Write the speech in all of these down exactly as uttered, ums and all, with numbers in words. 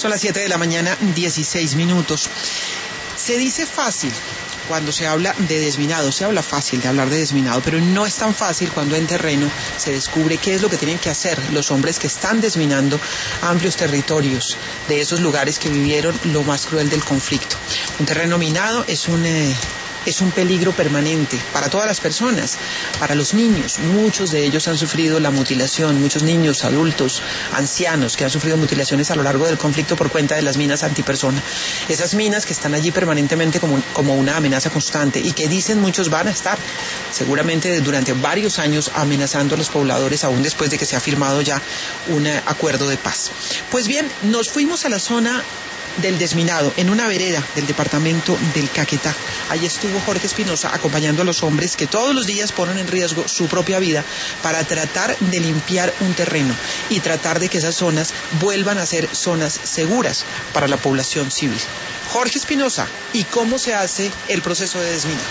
Son las siete de la mañana, dieciséis minutos. Se dice fácil cuando se habla de desminado, se habla fácil de hablar de desminado, pero no es tan fácil cuando en terreno se descubre qué es lo que tienen que hacer los hombres que están desminando amplios territorios de esos lugares que vivieron lo más cruel del conflicto. Un terreno minado es un... Eh, Es un peligro permanente para todas las personas, para los niños. Muchos de ellos han sufrido la mutilación, muchos niños, adultos, ancianos que han sufrido mutilaciones a lo largo del conflicto por cuenta de las minas antipersona. Esas minas que están allí permanentemente como, como una amenaza constante y que dicen muchos van a estar seguramente durante varios años amenazando a los pobladores aún después de que se ha firmado ya un acuerdo de paz. Pues bien, nos fuimos a la zona del desminado, en una vereda del departamento del Caquetá. Allí estuvo Jorge Espinosa acompañando a los hombres que todos los días ponen en riesgo su propia vida para tratar de limpiar un terreno y tratar de que esas zonas vuelvan a ser zonas seguras para la población civil. Jorge Espinosa, ¿y cómo se hace el proceso de desminado?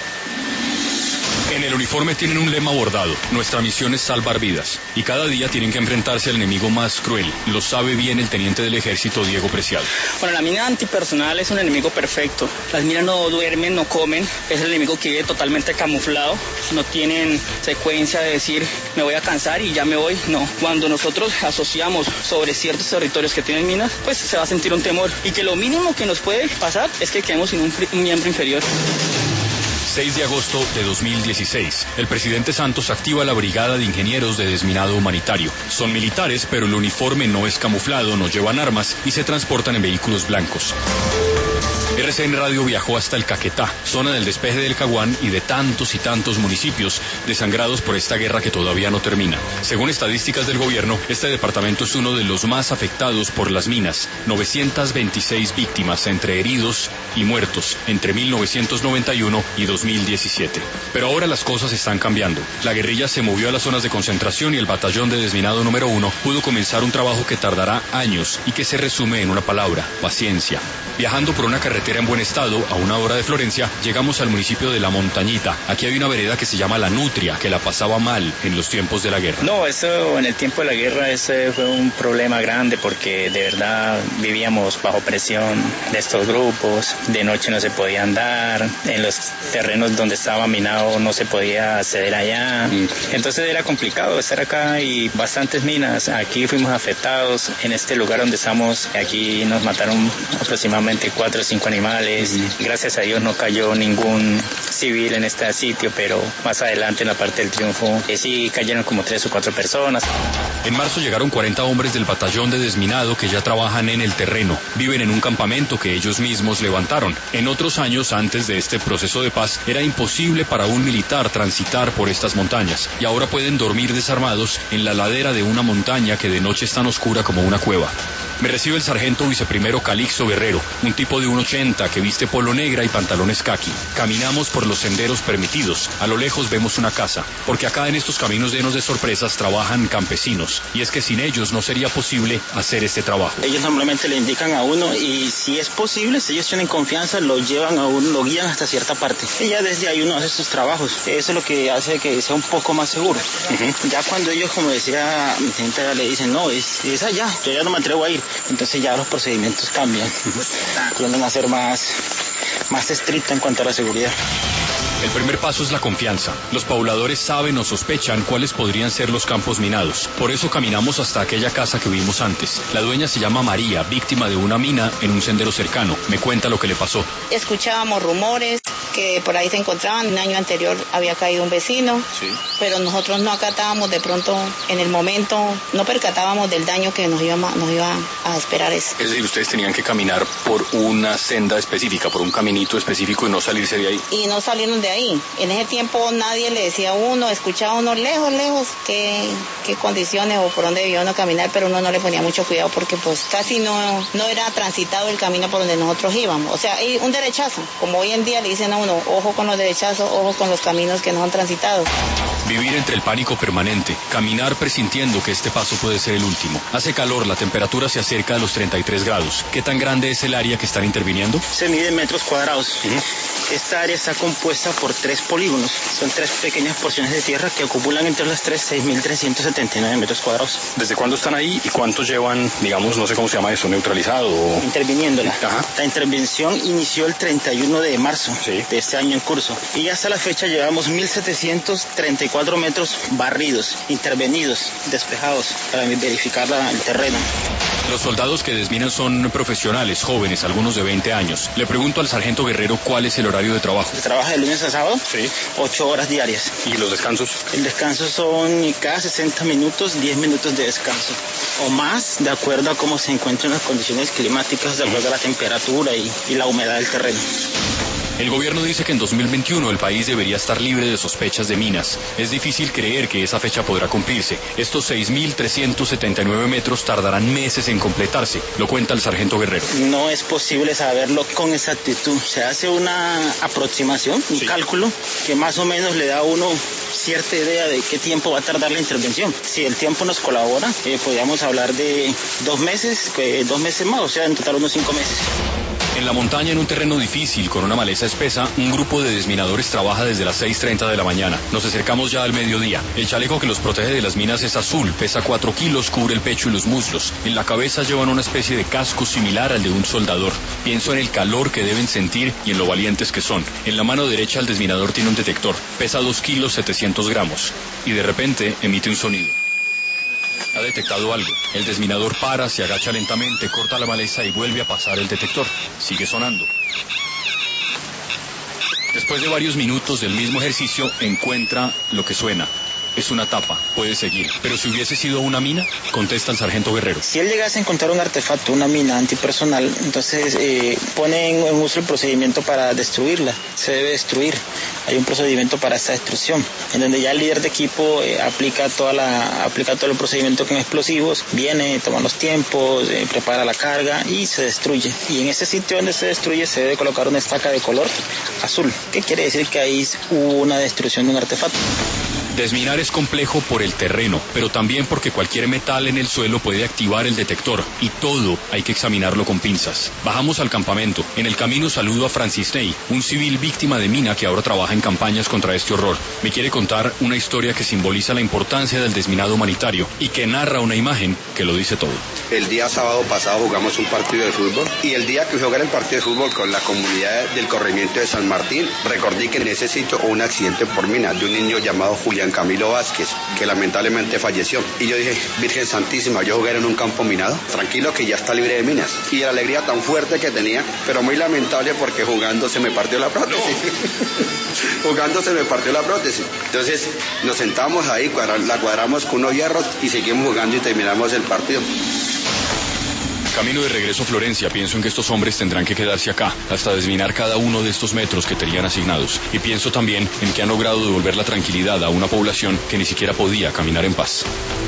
En el uniforme tienen un lema bordado: nuestra misión es salvar vidas. Y cada día tienen que enfrentarse al enemigo más cruel. Lo sabe bien el teniente del ejército, Diego Preciado. Bueno, la mina antipersonal es un enemigo perfecto. Las minas no duermen, no comen. Es el enemigo que vive totalmente camuflado. No tienen secuencia de decir, me voy a cansar y ya me voy. No. Cuando nosotros asociamos sobre ciertos territorios que tienen minas, pues se va a sentir un temor. Y que lo mínimo que nos puede pasar es que quedemos sin un, un miembro inferior. seis de agosto de dos mil dieciséis. El presidente Santos activa la Brigada de Ingenieros de Desminado Humanitario. Son militares, pero el uniforme no es camuflado, no llevan armas y se transportan en vehículos blancos. R C N Radio viajó hasta el Caquetá, zona del despeje del Caguán y de tantos y tantos municipios desangrados por esta guerra que todavía no termina. Según estadísticas del gobierno, este departamento es uno de los más afectados por las minas. novecientas veintiséis víctimas entre heridos y muertos entre mil novecientos noventa y uno y dos mil diecisiete. Pero ahora las cosas están cambiando. La guerrilla se movió a las zonas de concentración y el batallón de desminado número uno pudo comenzar un trabajo que tardará años y que se resume en una palabra: paciencia. Viajando por una carretera en buen estado, a una hora de Florencia, llegamos al municipio de La Montañita. Aquí hay una vereda que se llama La Nutria, que la pasaba mal en los tiempos de la guerra. No, eso en el tiempo de la guerra ese fue un problema grande porque de verdad vivíamos bajo presión de estos grupos. De noche no se podía andar, en los terrenos donde estaba minado no se podía acceder allá. Entonces era complicado estar acá y bastantes minas. Aquí fuimos afectados. En este lugar donde estamos, aquí nos mataron aproximadamente cuatro o cinco animales. Gracias a Dios no cayó ningún civil en este sitio, pero más adelante en la parte del Triunfo eh, sí cayeron como tres o cuatro personas. En marzo llegaron cuarenta hombres del batallón de desminado que ya trabajan en el terreno. Viven en un campamento que ellos mismos levantaron. En otros años, antes de este proceso de paz, era imposible para un militar transitar por estas montañas. Y ahora pueden dormir desarmados en la ladera de una montaña que de noche es tan oscura como una cueva. Me recibe el sargento viceprimero Calixto Guerrero, un tipo de uno ochenta que viste polo negra y pantalones caqui. Caminamos por los senderos permitidos. A lo lejos vemos una casa, porque acá en estos caminos llenos de sorpresas trabajan campesinos. Y es que sin ellos no sería posible hacer este trabajo. Ellos normalmente le indican a uno y si es posible, si ellos tienen confianza, lo llevan a uno, lo guían hasta cierta parte. Y ya desde ahí uno hace sus trabajos. Eso es lo que hace que sea un poco más seguro. Uh-huh. Ya cuando ellos, como decía mi gente, le dicen, no, es, es allá, yo ya no me atrevo a ir. Entonces ya los procedimientos cambian. Tienden a ser más, más estrictos en cuanto a la seguridad. El primer paso es la confianza. Los pobladores saben o sospechan cuáles podrían ser los campos minados. Por eso caminamos hasta aquella casa que vimos antes. La dueña se llama María, víctima de una mina en un sendero cercano. Me cuenta lo que le pasó. Escuchábamos rumores que por ahí se encontraban. Un año anterior había caído un vecino, sí. Pero nosotros no acatábamos de pronto, en el momento, no percatábamos del daño que nos iba, nos iba a esperar eso. Es decir, ustedes tenían que caminar por una senda específica, por un caminito específico y no salirse de ahí. Y no salirnos de ahí. En ese tiempo nadie le decía a uno, escuchaba a uno lejos, lejos, qué, qué condiciones o por dónde debía uno caminar, pero uno no le ponía mucho cuidado porque pues casi no, no era transitado el camino por donde nosotros íbamos. O sea, hay un derechazo, como hoy en día le dicen a uno, ojo con los derechazos, ojo con los caminos que no han transitado. Vivir entre el pánico permanente, caminar presintiendo que este paso puede ser el último. Hace calor, la temperatura se acerca a los treinta y tres grados. ¿Qué tan grande es el área que están interviniendo? Se mide en metros cuadrados. Uh-huh. Esta área está compuesta por tres polígonos. Son tres pequeñas porciones de tierra que acumulan entre las tres seis mil trescientos setenta y nueve metros cuadrados. ¿Desde cuándo están ahí y cuántos llevan, digamos, no sé cómo se llama eso, neutralizado? O... interviniéndola. Ajá. La intervención inició el treinta y uno de marzo sí. de este año en curso. Y hasta la fecha llevamos mil setecientos treinta y cuatro metros barridos, intervenidos, despejados, para verificar la, el terreno. Los soldados que desminan son profesionales, jóvenes, algunos de veinte años. Le pregunto al sargento Guerrero cuál es el horario de trabajo. Se trabaja de lunes a sábado, sí. ocho horas diarias. ¿Y los descansos? El descanso son cada sesenta minutos, diez minutos de descanso. O más, de acuerdo a cómo se encuentran las condiciones climáticas, de acuerdo a la temperatura y, y la humedad del terreno. El gobierno dice que en dos mil veintiuno el país debería estar libre de sospechas de minas. Es difícil creer que esa fecha podrá cumplirse. Estos seis mil trescientos setenta y nueve metros tardarán meses en completarse, lo cuenta el sargento Guerrero. No es posible saberlo con exactitud. Se hace una aproximación, un sí. cálculo, que más o menos le da a uno cierta idea de qué tiempo va a tardar la intervención. Si el tiempo nos colabora, eh, podríamos hablar de dos meses, eh, dos meses más, o sea, en total unos cinco meses. En la montaña, en un terreno difícil, con una maleza espesa, un grupo de desminadores trabaja desde las seis treinta de la mañana. Nos acercamos ya al mediodía. El chaleco que los protege de las minas es azul, pesa cuatro kilos, cubre el pecho y los muslos. En la cabeza llevan una especie de casco similar al de un soldador. Pienso en el calor que deben sentir y en lo valientes que son. En la mano derecha el desminador tiene un detector, pesa dos kilos setecientos gramos, y de repente emite un sonido. Ha detectado algo. El desminador para, se agacha lentamente, corta la maleza y vuelve a pasar el detector. Sigue sonando. Después de varios minutos del mismo ejercicio, encuentra lo que suena. Es una tapa, puede seguir. Pero si hubiese sido una mina, contesta el sargento Guerrero. Si él llegase a encontrar un artefacto, una mina antipersonal, entonces eh, pone en, en uso el procedimiento para destruirla. Se debe destruir. Hay un procedimiento para esta destrucción, en donde ya el líder de equipo eh, aplica toda la aplica todo el procedimiento con explosivos, viene, toma los tiempos, eh, prepara la carga y se destruye. Y en ese sitio donde se destruye se debe colocar una estaca de color azul, que quiere decir que ahí hubo una destrucción de un artefacto. Desminar es complejo por el terreno, pero también porque cualquier metal en el suelo puede activar el detector, y todo hay que examinarlo con pinzas. Bajamos al campamento. En el camino saludo a Francis Ney, un civil víctima de mina que ahora trabaja en campañas contra este horror. Me quiere contar una historia que simboliza la importancia del desminado humanitario y que narra una imagen que lo dice todo. El día sábado pasado jugamos un partido de fútbol, y el día que jugué el partido de fútbol con la comunidad del corregimiento de San Martín, recordé que en ese sitio hubo un accidente por mina de un niño llamado Julián Camilo Vázquez, que lamentablemente falleció. Y yo dije, Virgen Santísima, yo jugué en un campo minado, tranquilo que ya está libre de minas. Y la alegría tan fuerte que tenía, pero muy lamentable porque jugando se me partió la prótesis. No. Jugando se me partió la prótesis. Entonces nos sentamos ahí, cuadra, la cuadramos con unos hierros y seguimos jugando y terminamos el partido. Camino de regreso a Florencia, pienso en que estos hombres tendrán que quedarse acá hasta desminar cada uno de estos metros que tenían asignados. Y pienso también en que han logrado devolver la tranquilidad a una población que ni siquiera podía caminar en paz.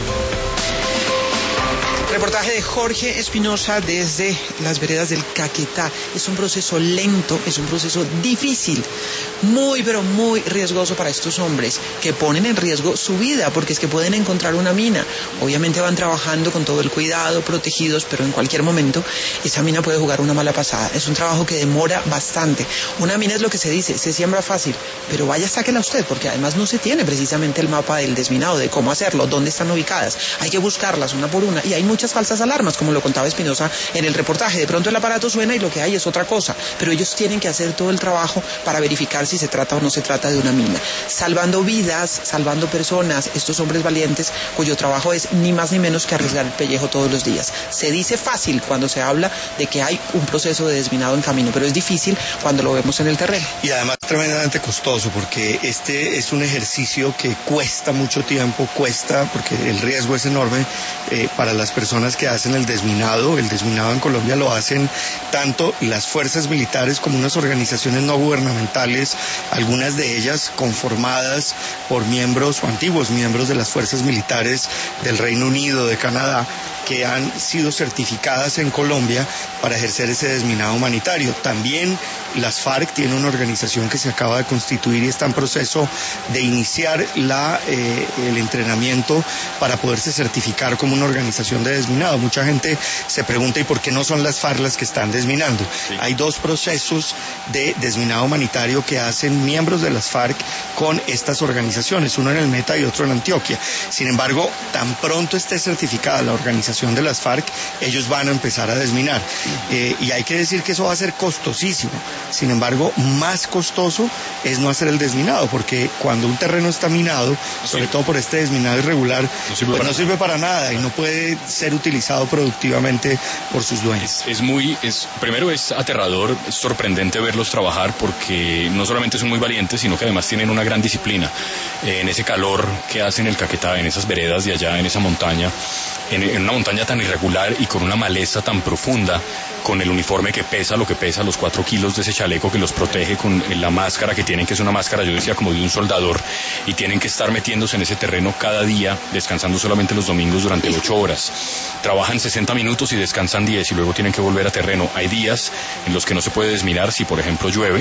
Reportaje de Jorge Espinosa desde las veredas del Caquetá. Es un proceso lento, es un proceso difícil, muy pero muy riesgoso para estos hombres que ponen en riesgo su vida porque es que pueden encontrar una mina. Obviamente van trabajando con todo el cuidado, protegidos, pero en cualquier momento esa mina puede jugar una mala pasada. Es un trabajo que demora bastante. Una mina es lo que se dice, se siembra fácil, pero vaya, sáquela usted, porque además no se tiene precisamente el mapa del desminado, de cómo hacerlo, dónde están ubicadas. Hay que buscarlas una por una y hay muchas falsas alarmas, como lo contaba Espinosa en el reportaje. De pronto el aparato suena y lo que hay es otra cosa, pero ellos tienen que hacer todo el trabajo para verificar si se trata o no se trata de una mina, salvando vidas, salvando personas, estos hombres valientes cuyo trabajo es ni más ni menos que arriesgar el pellejo todos los días. Se dice fácil cuando se habla de que hay un proceso de desminado en camino, pero es difícil cuando lo vemos en el terreno. Y además tremendamente costoso, porque este es un ejercicio que cuesta mucho tiempo, cuesta porque el riesgo es enorme eh, para las personas que hacen el desminado. El desminado en Colombia lo hacen tanto las fuerzas militares como unas organizaciones no gubernamentales, algunas de ellas conformadas por miembros o antiguos miembros de las fuerzas militares del Reino Unido, de Canadá, que han sido certificadas en Colombia para ejercer ese desminado humanitario. También las FARC tienen una organización que se acaba de constituir y está en proceso de iniciar la, eh, el entrenamiento para poderse certificar como una organización de desminado. Mucha gente se pregunta, ¿y por qué no son las FARC las que están desminando? Sí. Hay dos procesos de desminado humanitario que hacen miembros de las FARC con estas organizaciones, uno en el Meta y otro en Antioquia. Sin embargo, tan pronto esté certificada la organización de las FARC, ellos van a empezar a desminar. Eh, y hay que decir que eso va a ser costosísimo. Sin embargo, más costoso es no hacer el desminado, porque cuando un terreno está minado, sobre sí. todo por este desminado irregular, no sirve, pues para, no sirve para nada y no puede ser utilizado productivamente por sus dueños. Es, es muy, es, primero es aterrador, es sorprendente verlos trabajar, porque no solamente son muy valientes, sino que además tienen una gran disciplina. Eh, en ese calor que hacen el Caquetá, en esas veredas de allá, en esa montaña, en, en una montaña tan irregular y con una maleza tan profunda, con el uniforme que pesa lo que pesa, los cuatro kilos de ese chaleco que los protege, con la máscara que tienen, que es una máscara, yo decía, como de un soldador, y tienen que estar metiéndose en ese terreno cada día, descansando solamente los domingos durante ocho horas. Trabajan sesenta minutos y descansan diez y luego tienen que volver a terreno. Hay días en los que no se puede desminar si, por ejemplo, llueve,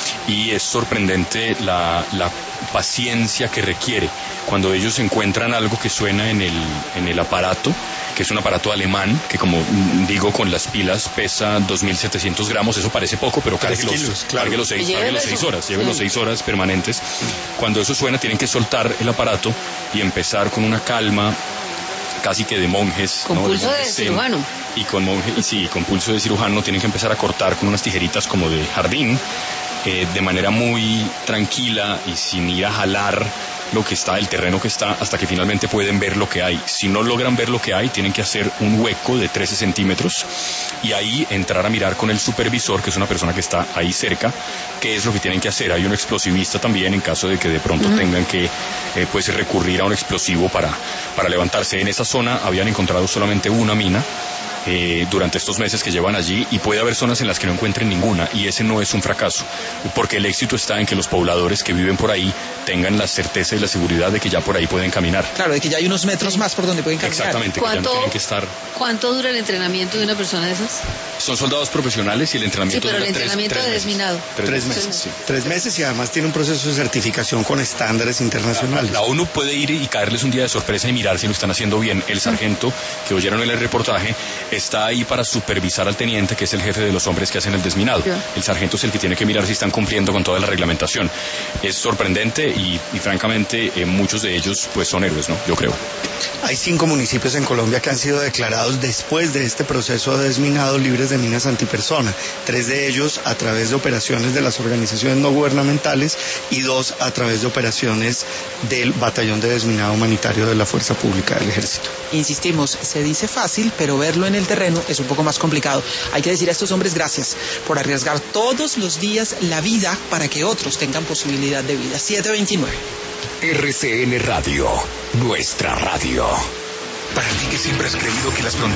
y es sorprendente la, la paciencia que requiere cuando ellos encuentran algo que suena en el, en el aparato, que es un aparato alemán, que como digo, con las pilas pesa dos mil setecientos gramos, eso parece poco, pero cargue los, kilos, claro. cargue los, seis, cargue los seis horas, lleve sí. los seis horas permanentes. Cuando eso suena, tienen que soltar el aparato y empezar con una calma casi que de monjes. Con ¿no? pulso de, de cirujano. Y con monje, y sí, con pulso de cirujano tienen que empezar a cortar con unas tijeritas como de jardín, eh, de manera muy tranquila y sin ir a jalar lo que está, el terreno que está, hasta que finalmente pueden ver lo que hay. Si no logran ver lo que hay, tienen que hacer un hueco de trece centímetros y ahí entrar a mirar con el supervisor, que es una persona que está ahí cerca, qué es lo que tienen que hacer. Hay un explosivista también en caso de que de pronto uh-huh. tengan que eh, pues recurrir a un explosivo para, para levantarse. En esa zona habían encontrado solamente una mina Eh, durante estos meses que llevan allí, y puede haber zonas en las que no encuentren ninguna, y ese no es un fracaso, porque el éxito está en que los pobladores que viven por ahí tengan la certeza y la seguridad de que ya por ahí pueden caminar. Claro, de que ya hay unos metros más por donde pueden caminar. Exactamente, que ya no tienen que estar... ¿Cuánto dura el entrenamiento de una persona de esas? Son soldados profesionales y el entrenamiento sí, pero dura el entrenamiento tres, de tres desminado. Tres, tres meses. meses. Sí. Tres meses y además tiene un proceso de certificación con estándares internacionales. La, la ONU puede ir y caerles un día de sorpresa y mirar si lo están haciendo bien. El sargento, que oyeron en el reportaje, está ahí para supervisar al teniente, que es el jefe de los hombres que hacen el desminado. Yeah. El sargento es el que tiene que mirar si están cumpliendo con toda la reglamentación. Es sorprendente y, y francamente eh, muchos de ellos pues son héroes, ¿no? Yo creo. Hay cinco municipios en Colombia que han sido declarados después de este proceso de desminado libres de minas antipersona. Tres de ellos a través de operaciones de las organizaciones no gubernamentales y dos a través de operaciones del Batallón de Desminado Humanitario de la Fuerza Pública del Ejército. Insistimos, se dice fácil, pero verlo en el terreno es un poco más complicado. Hay que decir a estos hombres gracias por arriesgar todos los días la vida para que otros tengan posibilidad de vida. siete veintinueve. R C N Radio, nuestra radio. Para ti que siempre has creído que las fronteras